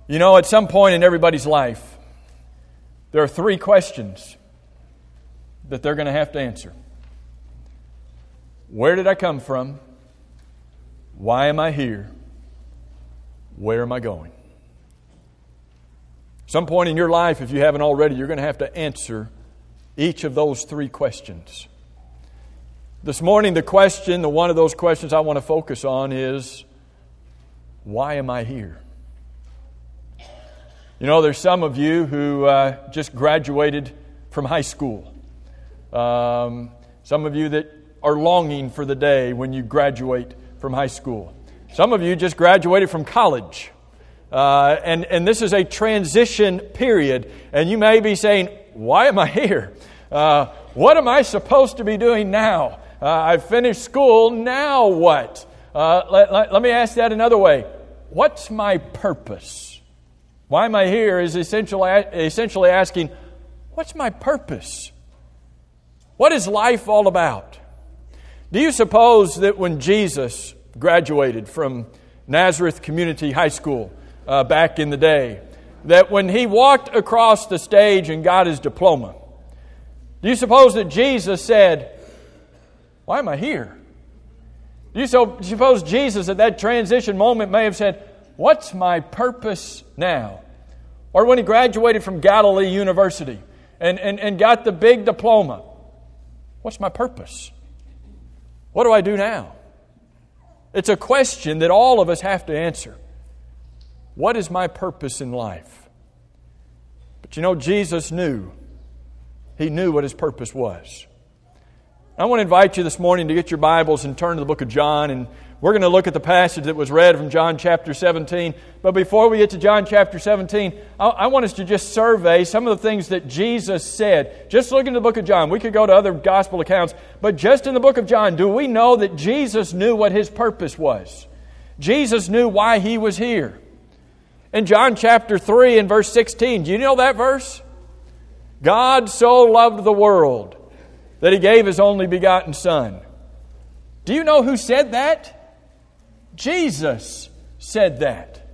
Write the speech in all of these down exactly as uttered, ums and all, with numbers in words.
You know, at some point in everybody's life, there are three questions that they're going to have to answer. Where did I come from? Why am I here? Where am I going? Some point in your life, if you haven't already, you're going to have to answer each of those three questions. This morning, the question, the one of those questions I want to focus on is, why am I here? You know, there's some of you who uh, just graduated from high school. Um, some of you that are longing for the day when you graduate from high school. Some of you just graduated from college. Uh, and, and this is a transition period. And you may be saying, why am I here? Uh, what am I supposed to be doing now? Uh, I've finished school, now what? Uh, let, let, let me ask that another way. What's my purpose? Why am I here is essentially, essentially asking, what's my purpose? What is life all about? Do you suppose that when Jesus graduated from Nazareth Community High School uh, back in the day, that when he walked across the stage and got his diploma, do you suppose that Jesus said, why am I here? Do you so, suppose Jesus at that transition moment may have said, what's my purpose now? Or when he graduated from Galilee University and, and, and got the big diploma, what's my purpose? What do I do now? It's a question that all of us have to answer. What is my purpose in life? But you know, Jesus knew. He knew what his purpose was. I want to invite you this morning to get your Bibles and turn to the book of John, and we're going to look at the passage that was read from John chapter seventeen. But before we get to John chapter seventeen, I, I want us to just survey some of the things that Jesus said. Just look in the book of John. We could go to other gospel accounts, but just in the book of John, do we know that Jesus knew what his purpose was? Jesus knew why he was here. In John chapter three and verse sixteen, do you know that verse? God so loved the world that he gave his only begotten Son. Do you know who said that? Jesus said that.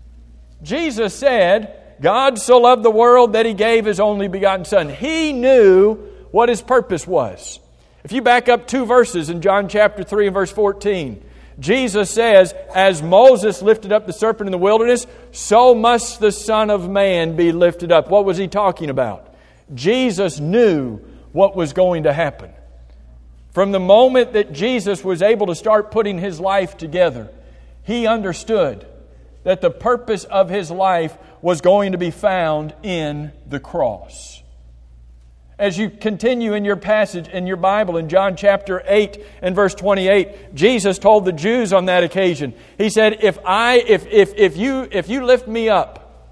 Jesus said, God so loved the world that he gave his only begotten Son. He knew what his purpose was. If you back up two verses in John chapter three and verse fourteen, Jesus says, as Moses lifted up the serpent in the wilderness, so must the Son of Man be lifted up. What was he talking about? Jesus knew what was going to happen. From the moment that Jesus was able to start putting his life together, he understood that the purpose of his life was going to be found in the cross. As you continue in your passage in your Bible in John chapter eight and verse twenty-eight, Jesus told the Jews on that occasion, he said, if I if if if you if you lift me up,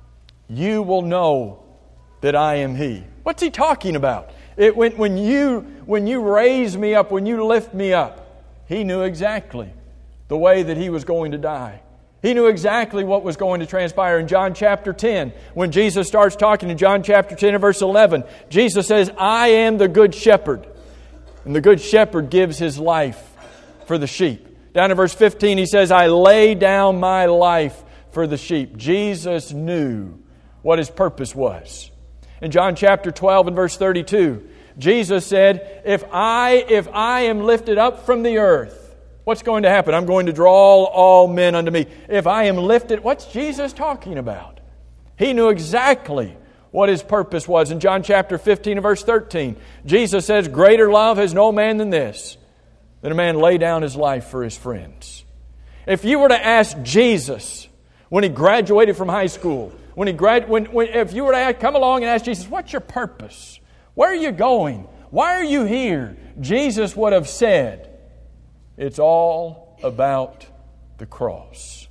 you will know that I am he. What's he talking about? It, when, when, you, when you raise me up, when you lift me up, he knew exactly the way that he was going to die. He knew exactly what was going to transpire. In John chapter ten, when Jesus starts talking in John chapter ten and verse eleven, Jesus says, I am the good shepherd. And the good shepherd gives his life for the sheep. Down in verse fifteen, he says, I lay down my life for the sheep. Jesus knew what his purpose was. In John chapter twelve and verse thirty-two, Jesus said, if I, if I am lifted up from the earth, what's going to happen? I'm going to draw all men unto me. If I am lifted, what's Jesus talking about? He knew exactly what his purpose was. In John chapter fifteen and verse thirteen, Jesus says, greater love has no man than this, that a man lay down his life for his friends. If you were to ask Jesus, when he graduated from high school, When he grad, when, when, if you were to come along and ask Jesus, what's your purpose? Where are you going? Why are you here? Jesus would have said, it's all about the cross.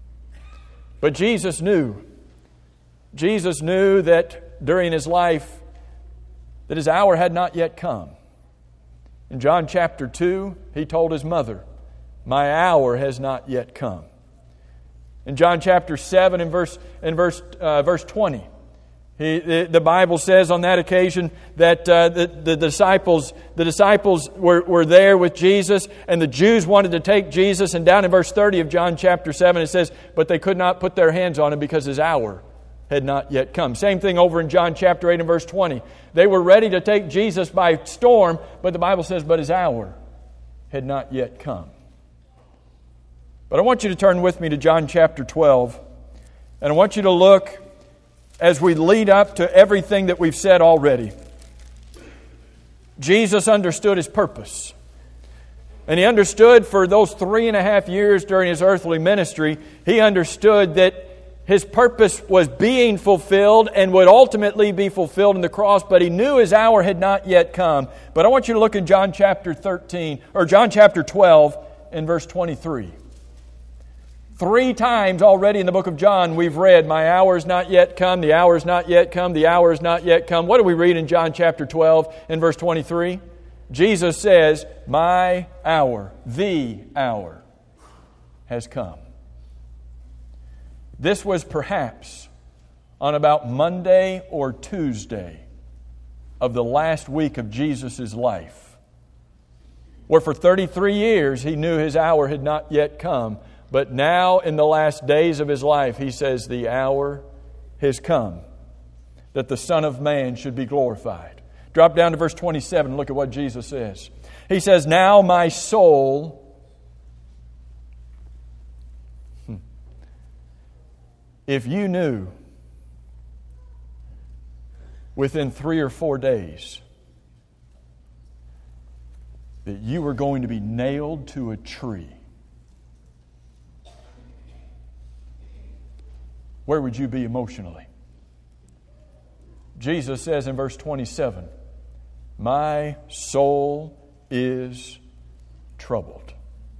But Jesus knew. Jesus knew that during his life, that his hour had not yet come. In John chapter two, he told his mother, my hour has not yet come. In John chapter seven and verse, and verse, uh, verse twenty, He, the, the Bible says on that occasion that uh, the, the disciples the disciples were, were there with Jesus, and the Jews wanted to take Jesus. And down in verse thirty of John chapter seven, it says, but they could not put their hands on Him because His hour had not yet come. Same thing over in John chapter eight and verse twenty. They were ready to take Jesus by storm, but the Bible says, but His hour had not yet come. But I want you to turn with me to John chapter twelve, and I want you to look as we lead up to everything that we've said already. Jesus understood His purpose. And He understood for those three and a half years during His earthly ministry, He understood that His purpose was being fulfilled and would ultimately be fulfilled in the cross, but He knew His hour had not yet come. But I want you to look in John chapter thirteen, or John chapter twelve and verse twenty-three. Three times already in the book of John we've read, my hour is not yet come, the hour is not yet come, the hour is not yet come. What do we read in John chapter twelve and verse twenty-three? Jesus says, my hour, the hour, has come. This was perhaps on about Monday or Tuesday of the last week of Jesus' life, where for thirty-three years He knew His hour had not yet come. But now, in the last days of His life, He says, the hour has come that the Son of Man should be glorified. Drop down to verse twenty-seven and look at what Jesus says. He says, now my soul, hmm, if you knew within three or four days that you were going to be nailed to a tree, where would you be emotionally? Jesus says in verse twenty-seven, my soul is troubled.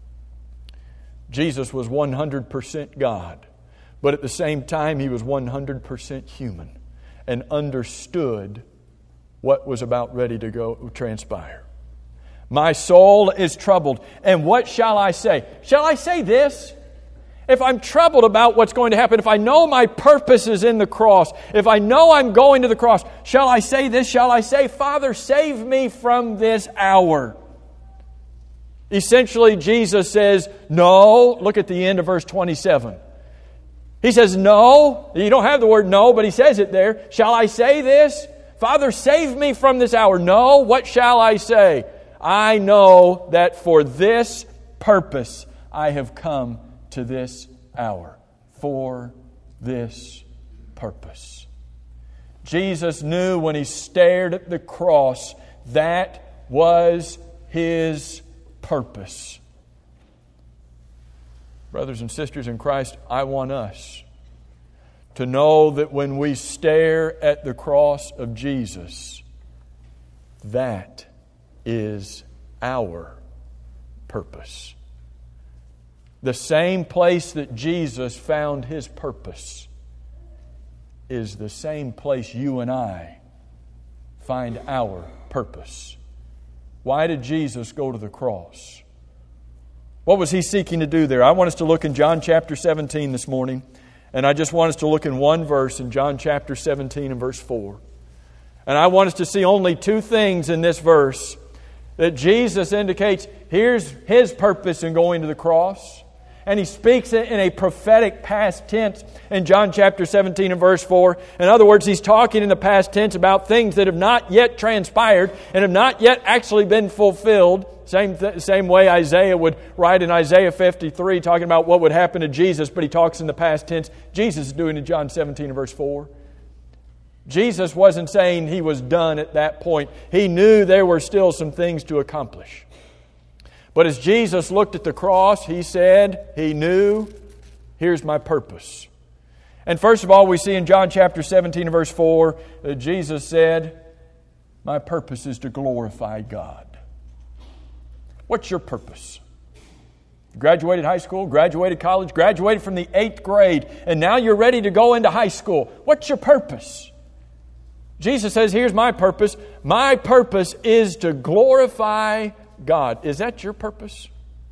Jesus was one hundred percent God, but at the same time He was one hundred percent human and understood what was about ready to go transpire. My soul is troubled, and what shall I say? Shall I say this? If I'm troubled about what's going to happen, if I know my purpose is in the cross, if I know I'm going to the cross, shall I say this? Shall I say, Father, save me from this hour? Essentially, Jesus says, no. Look at the end of verse twenty-seven. He says, no. You don't have the word no, but He says it there. Shall I say this? Father, save me from this hour. No. What shall I say? I know that for this purpose I have come to this hour, for this purpose. Jesus knew when He stared at the cross that was His purpose. Brothers and sisters in Christ, I want us to know that when we stare at the cross of Jesus, that is our purpose. The same place that Jesus found His purpose is the same place you and I find our purpose. Why did Jesus go to the cross? What was He seeking to do there? I want us to look in John chapter seventeen this morning, and I just want us to look in one verse in John chapter seventeen and verse four. And I want us to see only two things in this verse that Jesus indicates here's His purpose in going to the cross. And He speaks it in a prophetic past tense in John chapter seventeen and verse four. In other words, He's talking in the past tense about things that have not yet transpired and have not yet actually been fulfilled. Same th- same way Isaiah would write in Isaiah fifty-three, talking about what would happen to Jesus, but he talks in the past tense. Jesus is doing it in John seventeen and verse four. Jesus wasn't saying He was done at that point. He knew there were still some things to accomplish. But as Jesus looked at the cross, He said, He knew, here's my purpose. And first of all, we see in John chapter seventeen and verse four, that Jesus said, my purpose is to glorify God. What's your purpose? Graduated high school, graduated college, graduated from the eighth grade, and now you're ready to go into high school. What's your purpose? Jesus says, here's my purpose. My purpose is to glorify God. Is that your purpose?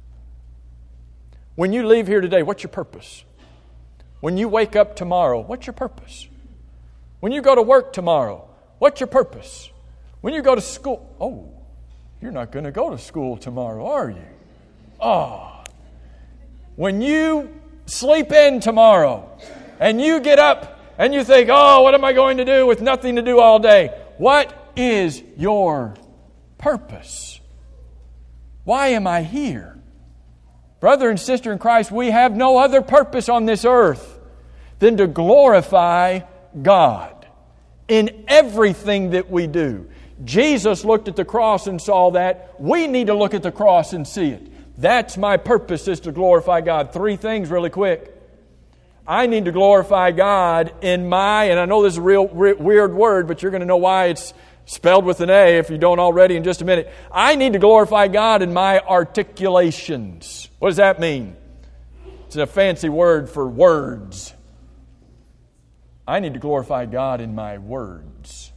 When you leave here today, what's your purpose? When you wake up tomorrow, what's your purpose? When you go to work tomorrow, what's your purpose? When you go to school, oh, you're not going to go to school tomorrow, are you? Oh. When you sleep in tomorrow and you get up and you think, oh, what am I going to do with nothing to do all day? What is your purpose? Why am I here? Brother and sister in Christ, we have no other purpose on this earth than to glorify God in everything that we do. Jesus looked at the cross and saw that. We need to look at the cross and see it. That's my purpose, is to glorify God. Three things really quick. I need to glorify God in my, and I know this is a real re- weird word, but you're going to know why it's spelled with an A if you don't already in just a minute. I need to glorify God in my articulations. What does that mean? It's a fancy word for words. I need to glorify God in my words.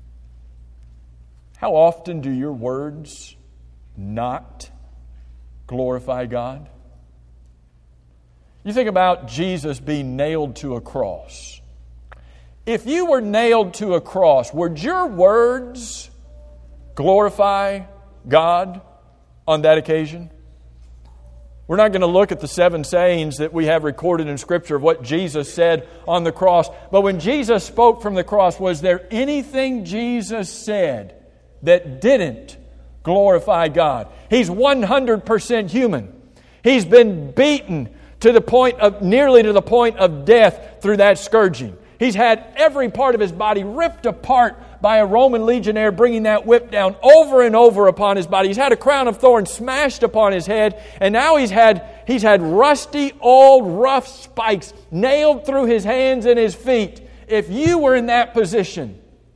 How often do your words not glorify God? You think about Jesus being nailed to a cross. If you were nailed to a cross, would your words glorify God on that occasion? We're not going to look at the seven sayings that we have recorded in Scripture of what Jesus said on the cross. But when Jesus spoke from the cross, was there anything Jesus said that didn't glorify God? He's one hundred percent human. He's been beaten to the point of, nearly to the point of death through that scourging. He's had every part of his body ripped apart by a Roman legionnaire bringing that whip down over and over upon his body. He's had a crown of thorns smashed upon his head, and now he's had he's had rusty, old, rough spikes nailed through his hands and his feet. If you were in that position,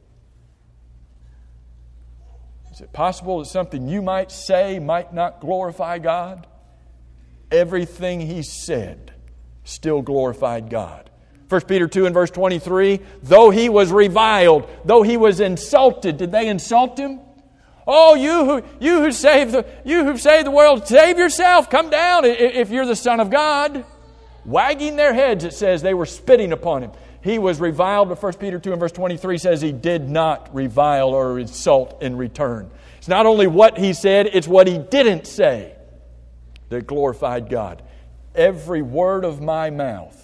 is it possible that something you might say might not glorify God? Everything he said still glorified God. First Peter two and verse twenty-three, though he was reviled, though he was insulted, did they insult him? Oh, you who you who saved the you who saved the world, save yourself, come down if you're the Son of God. Wagging their heads, it says they were spitting upon him. He was reviled, but First Peter two and verse twenty-three says he did not revile or insult in return. It's not only what he said, it's what he didn't say that glorified God. Every word of my mouth,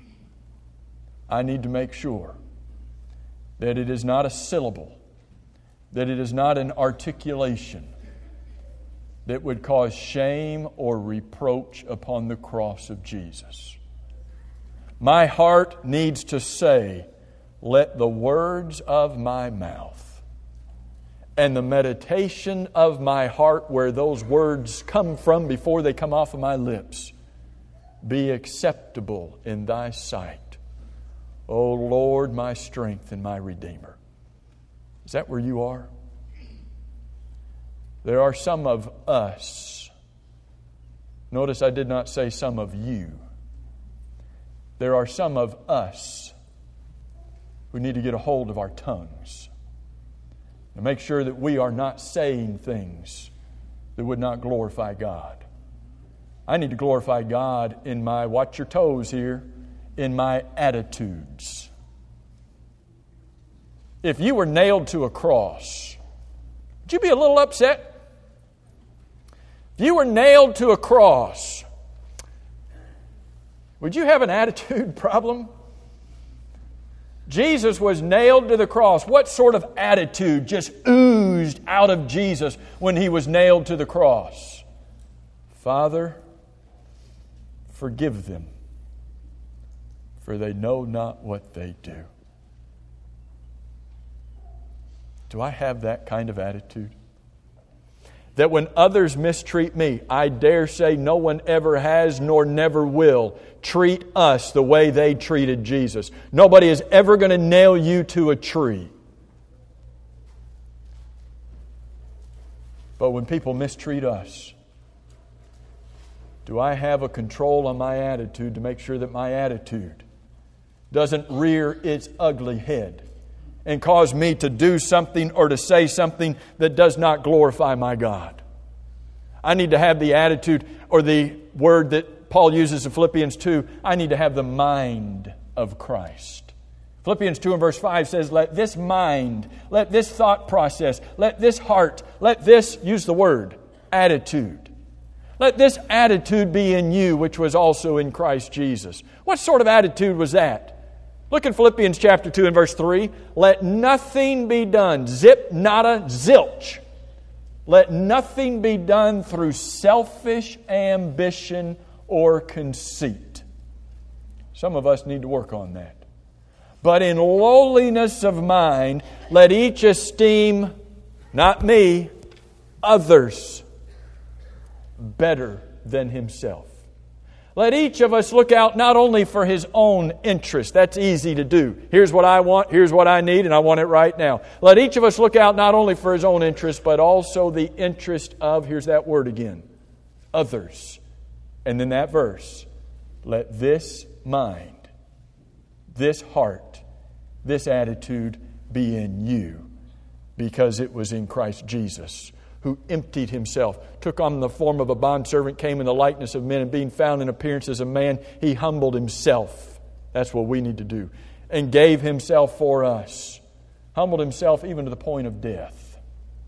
I need to make sure that it is not a syllable, that it is not an articulation that would cause shame or reproach upon the cross of Jesus. My heart needs to say, let the words of my mouth and the meditation of my heart, where those words come from before they come off of my lips, be acceptable in thy sight, O Lord, my strength and my Redeemer. Is that where you are? There are some of us. Notice I did not say some of you. There are some of us who need to get a hold of our tongues and make sure that we are not saying things that would not glorify God. I need to glorify God in my, watch your toes here, in my attitudes. If you were nailed to a cross, would you be a little upset? If you were nailed to a cross, would you have an attitude problem? Jesus was nailed to the cross. What sort of attitude just oozed out of Jesus when He was nailed to the cross? Father, forgive them, for they know not what they do. Do I have that kind of attitude? That when others mistreat me, I dare say no one ever has nor never will treat us the way they treated Jesus. Nobody is ever going to nail you to a tree. But when people mistreat us, do I have a control on my attitude to make sure that my attitude doesn't rear its ugly head and cause me to do something or to say something that does not glorify my God? I need to have the attitude, or the word that Paul uses in Philippians two, I need to have the mind of Christ. Philippians two and verse five says, let this mind, let this thought process, let this heart, let this, use the word, attitude. Let this attitude be in you, which was also in Christ Jesus. What sort of attitude was that? Look in Philippians chapter two and verse three. Let nothing be done, zip, nada, zilch. Let nothing be done through selfish ambition or conceit. Some of us need to work on that. But in lowliness of mind, let each esteem, not me, others better than himself. Let each of us look out not only for his own interest. That's easy to do. Here's what I want, here's what I need, and I want it right now. Let each of us look out not only for his own interest, but also the interest of, here's that word again, others. And then that verse, let this mind, this heart, this attitude be in you, because it was in Christ Jesus, who emptied himself, took on the form of a bondservant, came in the likeness of men, and being found in appearance as a man, he humbled himself. That's what we need to do. And gave himself for us. Humbled himself even to the point of death.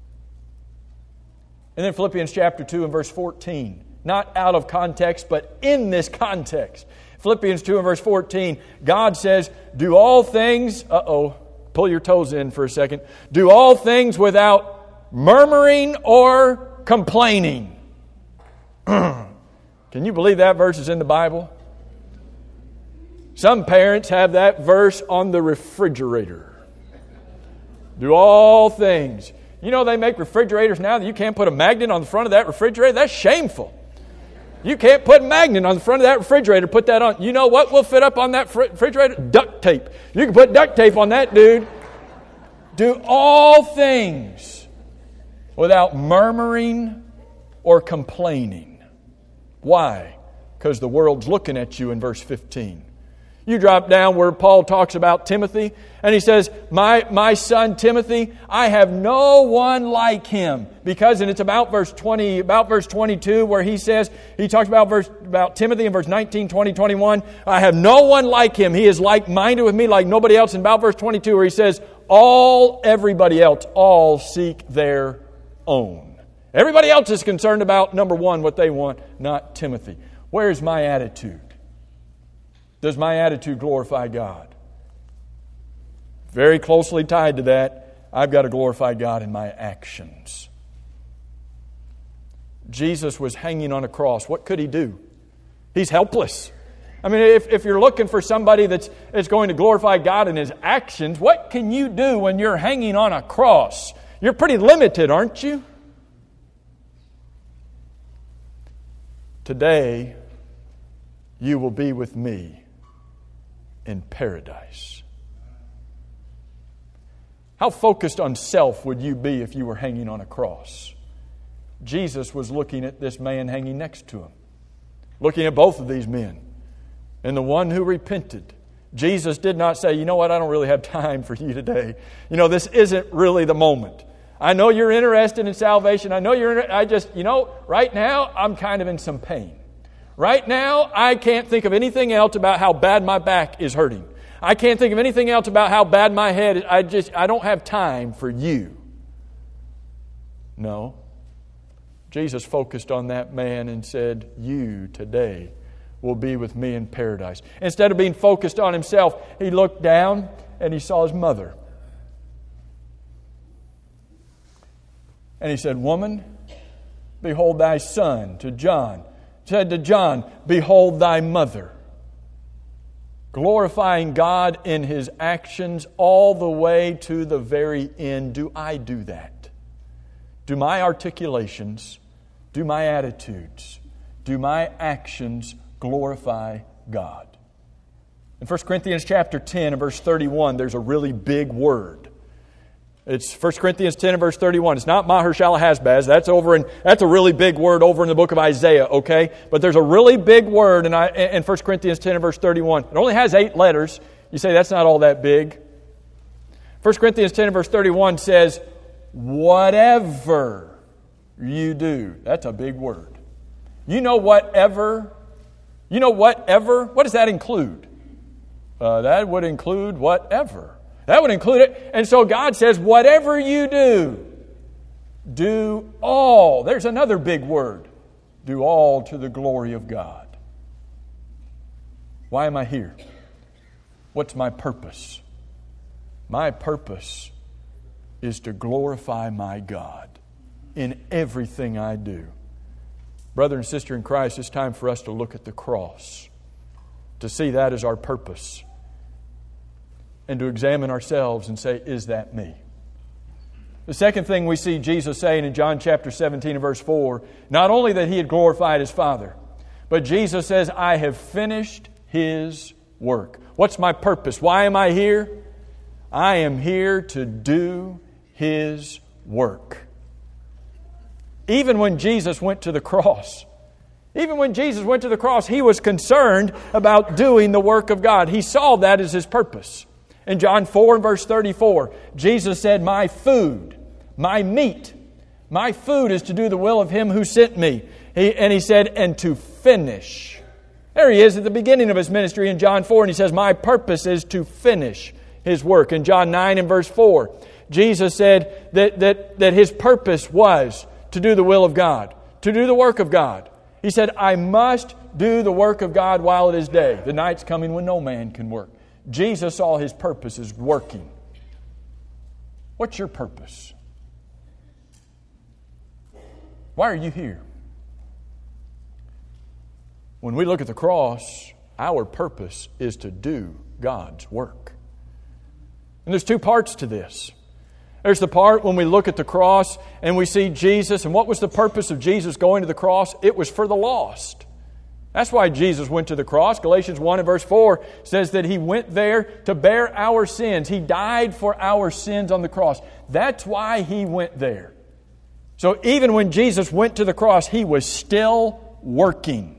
And then Philippians chapter two and verse fourteen. Not out of context, but in this context. Philippians two and verse fourteen, God says, do all things, uh-oh, pull your toes in for a second. Do all things without murmuring or complaining. Can you believe that verse is in the Bible? Some parents have that verse on the refrigerator. Do all things. You know they make refrigerators now that you can't put a magnet on the front of that refrigerator? That's shameful. You can't put a magnet on the front of that refrigerator. Put that on. You know what will fit up on that refrigerator? Duct tape. You can put duct tape on that, dude. Do all things without murmuring or complaining. Why? Because the world's looking at you in verse fifteen. You drop down where Paul talks about Timothy, and he says, my, my son Timothy, I have no one like him. Because, and it's about verse twenty, about verse twenty-two, where he says, he talks about verse about Timothy in verse nineteen, twenty, twenty-one. I have no one like him. He is like-minded with me like nobody else. And about verse twenty-two, where he says, all, everybody else, all seek their own. Everybody else is concerned about, number one, what they want, not Timothy. Where's my attitude? Does my attitude glorify God? Very closely tied to that, I've got to glorify God in my actions. Jesus was hanging on a cross. What could he do? He's helpless. I mean, if, if you're looking for somebody that's, that's going to glorify God in his actions, what can you do when you're hanging on a cross? You're pretty limited, aren't you? Today, you will be with me in paradise. How focused on self would you be if you were hanging on a cross? Jesus was looking at this man hanging next to him, looking at both of these men, and the one who repented. Jesus did not say, you know what, I don't really have time for you today. You know, this isn't really the moment. I know you're interested in salvation. I know you're, I just, you know, right now I'm kind of in some pain. Right now, I can't think of anything else about how bad my back is hurting. I can't think of anything else about how bad my head is. I just, I don't have time for you. No. Jesus focused on that man and said, you today will be with me in paradise. Instead of being focused on himself, he looked down and he saw his mother. And he said, woman, behold thy son. To John. Said to John, behold thy mother. Glorifying God in his actions all the way to the very end. Do I do that? Do my articulations, do my attitudes, do my actions glorify God? In First Corinthians chapter ten and verse thirty-one, there's a really big word. It's First Corinthians ten and verse thirty-one. It's not Maher-Shalal-Hashbaz. That's over in, that's a really big word over in the book of Isaiah, okay? But there's a really big word in, in First Corinthians ten and verse thirty-one. It only has eight letters. You say that's not all that big. First Corinthians ten and verse thirty-one says, whatever you do. That's a big word. You know whatever, you know whatever, what does that include? Uh, that would include whatever. That would include it. And so God says, whatever you do, do all. There's another big word. Do all to the glory of God. Why am I here? What's my purpose? My purpose is to glorify my God in everything I do. Brother and sister in Christ, it's time for us to look at the cross, to see that as our purpose, and to examine ourselves and say, is that me? The second thing we see Jesus saying in John chapter seventeen and verse four, not only that He had glorified His Father, but Jesus says, I have finished His work. What's my purpose? Why am I here? I am here to do His work. Even when Jesus went to the cross, even when Jesus went to the cross, He was concerned about doing the work of God. He saw that as His purpose. In John four and verse thirty-four, Jesus said, my food, my meat, my food is to do the will of Him who sent me. He, and He said, and to finish. There He is at the beginning of His ministry in John four, and He says, my purpose is to finish His work. In John nine and verse four, Jesus said that, that, that His purpose was to do the will of God, to do the work of God. He said, I must do the work of God while it is day. The night's coming when no man can work. Jesus saw His purpose as working. What's your purpose? Why are you here? When we look at the cross, our purpose is to do God's work. And there's two parts to this. There's the part when we look at the cross and we see Jesus. And what was the purpose of Jesus going to the cross? It was for the lost. That's why Jesus went to the cross. Galatians one and verse four says that He went there to bear our sins. He died for our sins on the cross. That's why He went there. So even when Jesus went to the cross, He was still working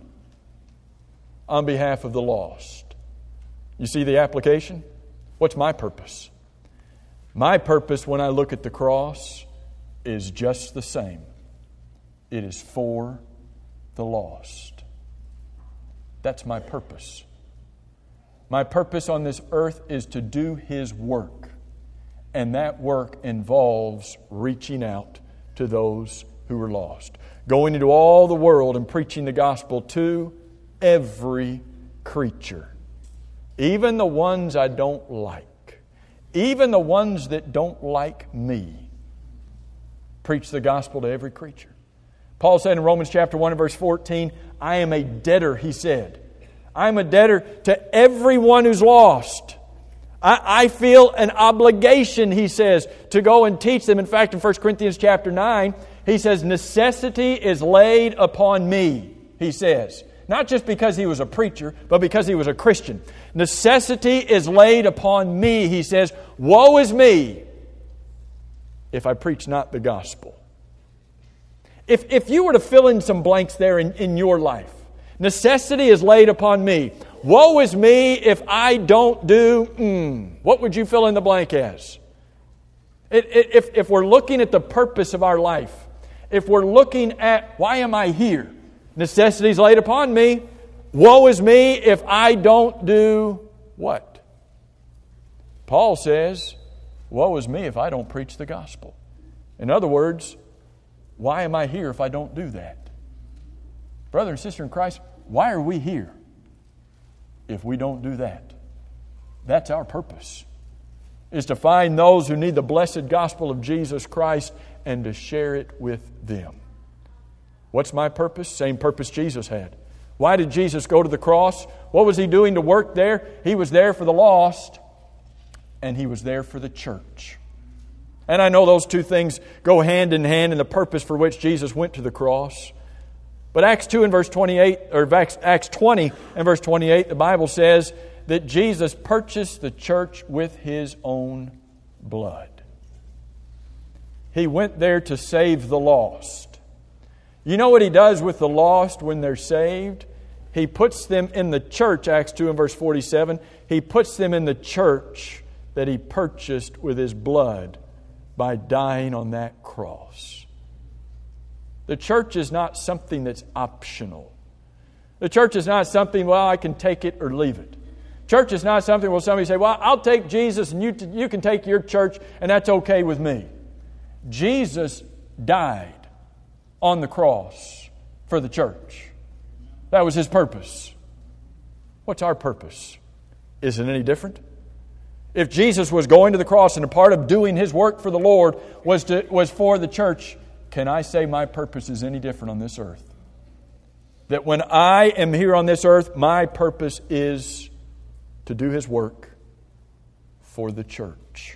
on behalf of the lost. You see the application? What's my purpose? My purpose when I look at the cross is just the same. It is for the lost. That's my purpose. My purpose on this earth is to do His work. And that work involves reaching out to those who are lost. Going into all the world and preaching the gospel to every creature. Even the ones I don't like. Even the ones that don't like me. Preach the gospel to every creature. Paul said in Romans chapter one and verse fourteen, I am a debtor, he said. I am a debtor to everyone who's lost. I, I feel an obligation, he says, to go and teach them. In fact, in First Corinthians chapter nine, he says, necessity is laid upon me, he says. Not just because he was a preacher, but because he was a Christian. Necessity is laid upon me, he says. Woe is me if I preach not the gospel. If, if you were to fill in some blanks there in, in your life, necessity is laid upon me. Woe is me if I don't do, mm, what would you fill in the blank as? It, it, if, if we're looking at the purpose of our life, if we're looking at why am I here? Necessity is laid upon me. Woe is me if I don't do what? Paul says, woe is me if I don't preach the gospel. In other words, why am I here if I don't do that? Brother and sister in Christ, why are we here if we don't do that? That's our purpose, is to find those who need the blessed gospel of Jesus Christ and to share it with them. What's my purpose? Same purpose Jesus had. Why did Jesus go to the cross? What was He doing to work there? He was there for the lost, and He was there for the church. And I know those two things go hand in hand in the purpose for which Jesus went to the cross. But Acts two and verse twenty-eight, or Acts twenty and verse twenty-eight, the Bible says that Jesus purchased the church with His own blood. He went there to save the lost. You know what He does with the lost when they're saved? He puts them in the church, Acts two and verse forty-seven. He puts them in the church that He purchased with His blood by dying on that cross. The church is not something that's optional. The church is not something, well, I can take it or leave it. Church is not something where somebody say, well, I'll take Jesus and you, you can take your church and that's okay with me. Jesus died on the cross for the church. That was His purpose. What's our purpose? Is it any different? If Jesus was going to the cross and a part of doing His work for the Lord was to, was for the church, can I say my purpose is any different on this earth? That when I am here on this earth, my purpose is to do His work for the church.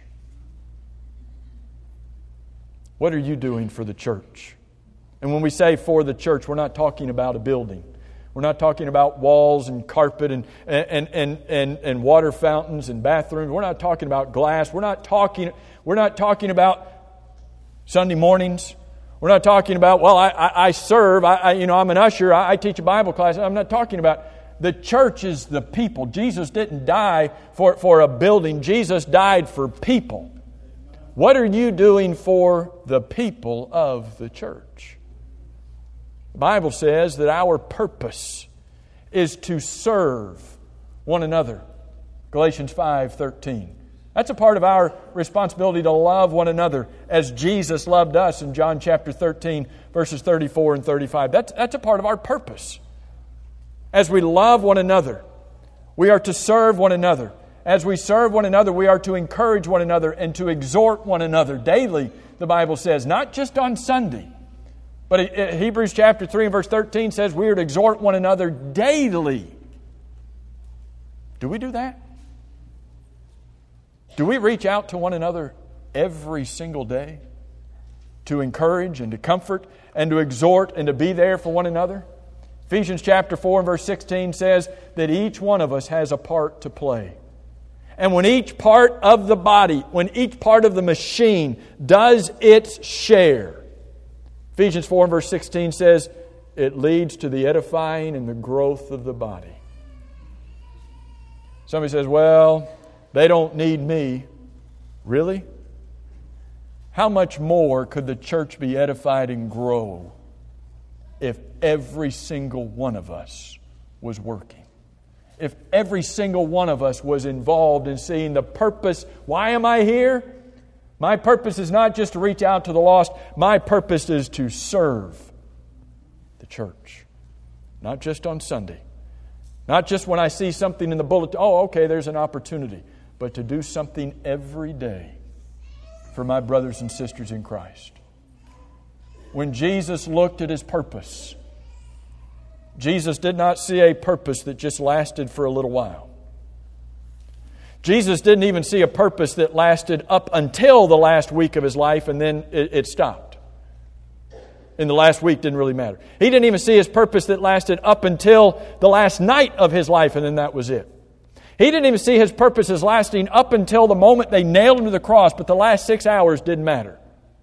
What are you doing for the church? And when we say for the church, we're not talking about a building. We're not talking about walls and carpet and, and, and, and, and water fountains and bathrooms. We're not talking about glass. We're not talking, we're not talking about Sunday mornings. We're not talking about, well, I, I, I serve, I, I, you know, I'm an usher, I, I teach a Bible class. I'm not talking about, the church is the people. Jesus didn't die for, for a building. Jesus died for people. What are you doing for the people of the church? The Bible says that our purpose is to serve one another. Galatians five thirteen. That's a part of our responsibility to love one another as Jesus loved us in John chapter thirteen, verses thirty-four and thirty-five. That's, that's a part of our purpose. As we love one another, we are to serve one another. As we serve one another, we are to encourage one another and to exhort one another daily, the Bible says, not just on Sunday. But Hebrews chapter three and verse thirteen says we are to exhort one another daily. Do we do that? Do we reach out to one another every single day to encourage and to comfort and to exhort and to be there for one another? Ephesians chapter four and verse sixteen says that each one of us has a part to play. And when each part of the body, when each part of the machine does its share, Ephesians four and verse sixteen says, it leads to the edifying and the growth of the body. Somebody says, well, they don't need me. Really? How much more could the church be edified and grow if every single one of us was working? If every single one of us was involved in seeing the purpose, why am I here? My purpose is not just to reach out to the lost. My purpose is to serve the church. Not just on Sunday. Not just when I see something in the bulletin. Oh, okay, there's an opportunity. But to do something every day for my brothers and sisters in Christ. When Jesus looked at His purpose, Jesus did not see a purpose that just lasted for a little while. Jesus didn't even see a purpose that lasted up until the last week of His life and then it, it stopped. And the last week didn't really matter. He didn't even see His purpose that lasted up until the last night of His life and then that was it. He didn't even see His purpose as lasting up until the moment they nailed Him to the cross, but the last six hours didn't matter.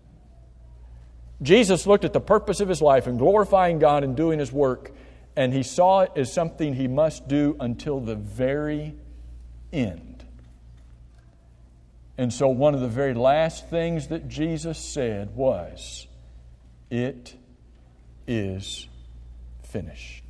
Jesus looked at the purpose of His life and glorifying God and doing His work, and He saw it as something He must do until the very end. And so one of the very last things that Jesus said was, it is finished.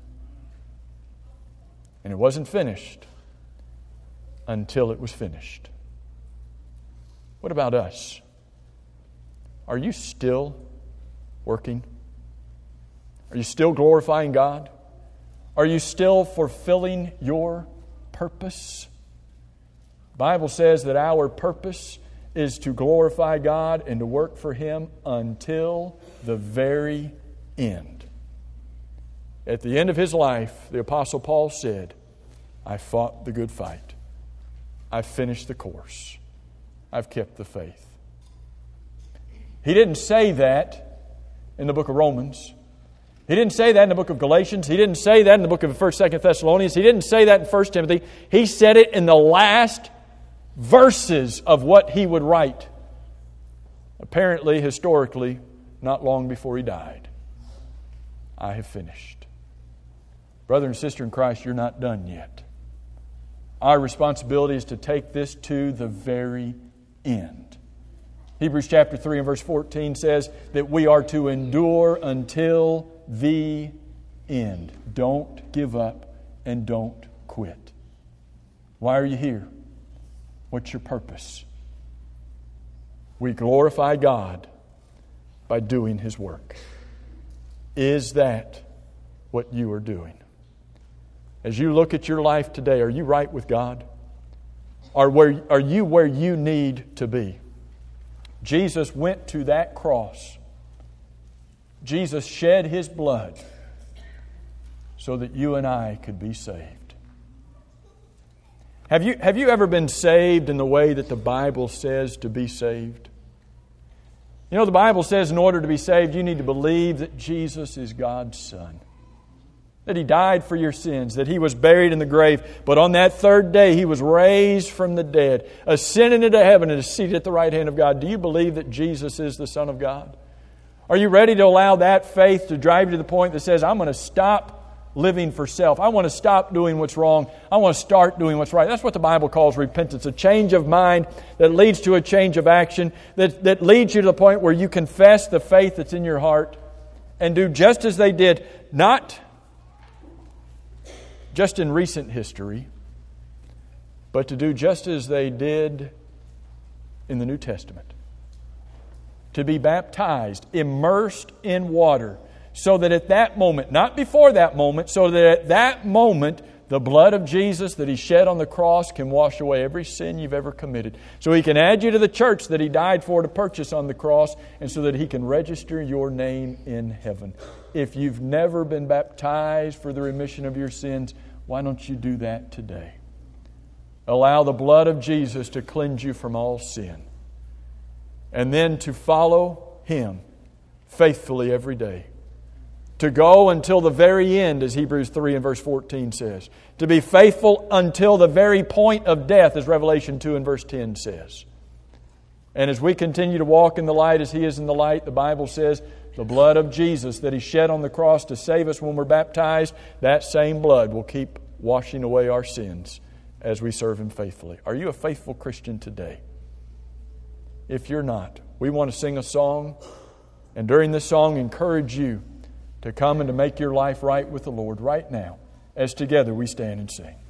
And it wasn't finished until it was finished. What about us? Are you still working? Are you still glorifying God? Are you still fulfilling your purpose? The Bible says that our purpose is to glorify God and to work for Him until the very end. At the end of his life, the Apostle Paul said, I fought the good fight. I've finished the course. I've kept the faith. He didn't say that in the book of Romans. He didn't say that in the book of Galatians. He didn't say that in the book of First, Second Thessalonians. He didn't say that in First Timothy. He said it in the last verses of what he would write. Apparently, historically, not long before he died. I have finished. Brother and sister in Christ, you're not done yet. Our responsibility is to take this to the very end. Hebrews chapter three and verse fourteen says that we are to endure until the end. Don't give up and don't quit. Why are you here? What's your purpose? We glorify God by doing His work. Is that what you are doing? As you look at your life today, are you right with God? Are, where, are you where you need to be? Jesus went to that cross. Jesus shed His blood so that you and I could be saved. Have you, have you ever been saved in the way that the Bible says to be saved? You know, the Bible says in order to be saved, you need to believe that Jesus is God's Son. That He died for your sins, that He was buried in the grave, but on that third day He was raised from the dead, ascended into heaven and is seated at the right hand of God. Do you believe that Jesus is the Son of God? Are you ready to allow that faith to drive you to the point that says, I'm going to stop living for self. I want to stop doing what's wrong. I want to start doing what's right. That's what the Bible calls repentance, a change of mind that leads to a change of action, that, that leads you to the point where you confess the faith that's in your heart and do just as they did, not just in recent history, but to do just as they did in the New Testament. To be baptized, immersed in water, so that at that moment, not before that moment, so that at that moment, the blood of Jesus that He shed on the cross can wash away every sin you've ever committed. So He can add you to the church that He died for to purchase on the cross, and so that He can register your name in heaven. If you've never been baptized for the remission of your sins, why don't you do that today? Allow the blood of Jesus to cleanse you from all sin. And then to follow Him faithfully every day. To go until the very end, as Hebrews three and verse fourteen says. To be faithful until the very point of death, as Revelation two and verse ten says. And as we continue to walk in the light as He is in the light, the Bible says the blood of Jesus that He shed on the cross to save us when we're baptized, that same blood will keep washing away our sins as we serve Him faithfully. Are you a faithful Christian today? If you're not, we want to sing a song, and during this song encourage you to come and to make your life right with the Lord right now, as together we stand and sing.